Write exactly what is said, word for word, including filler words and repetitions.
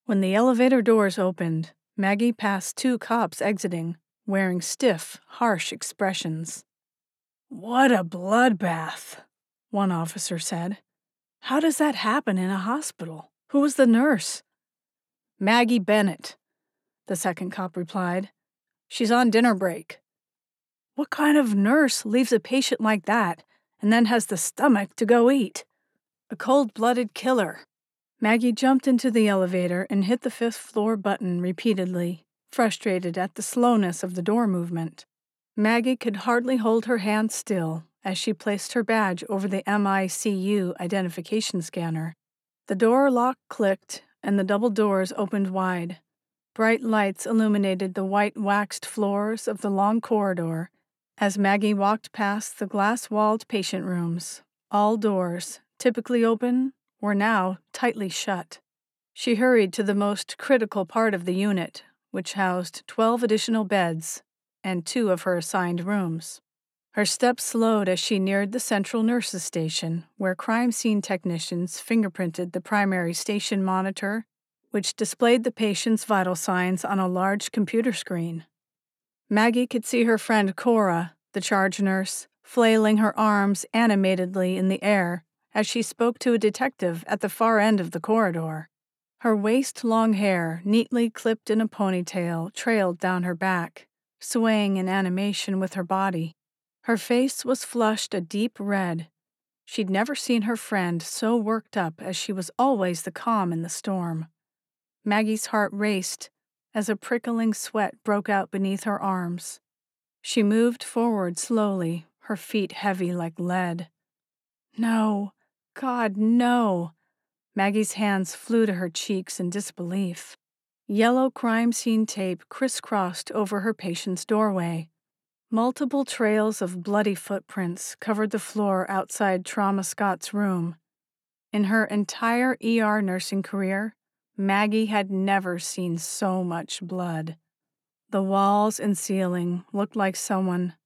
When the elevator doors opened, Maggie passed two cops exiting, wearing stiff, harsh expressions. "What a bloodbath," one officer said. "How does that happen in a hospital? Who was the nurse?" "Maggie Bennett," the second cop replied. "She's on dinner break." "What kind of nurse leaves a patient like that and then has the stomach to go eat?" "A cold-blooded killer." Maggie jumped into the elevator and hit the fifth floor button repeatedly, frustrated at the slowness of the door movement. Maggie could hardly hold her hand still as she placed her badge over the M I C U identification scanner. The door lock clicked and the double doors opened wide. Bright lights illuminated the white waxed floors of the long corridor as Maggie walked past the glass-walled patient rooms. All doors, typically open, were now tightly shut. She hurried to the most critical part of the unit, which housed twelve additional beds and two of her assigned rooms. Her steps slowed as she neared the central nurses' station, where crime scene technicians fingerprinted the primary station monitor, which displayed the patient's vital signs on a large computer screen. Maggie could see her friend Cora, the charge nurse, flailing her arms animatedly in the air as she spoke to a detective at the far end of the corridor. Her waist-long hair, neatly clipped in a ponytail, trailed down her back, swaying in animation with her body. Her face was flushed a deep red. She'd never seen her friend so worked up, as she was always the calm in the storm. Maggie's heart raced as a prickling sweat broke out beneath her arms. She moved forward slowly, her feet heavy like lead. No, God, no! Maggie's hands flew to her cheeks in disbelief. Yellow crime scene tape crisscrossed over her patient's doorway. Multiple trails of bloody footprints covered the floor outside Trauma Scott's room. In her entire E R nursing career, Maggie had never seen so much blood. The walls and ceiling looked like someone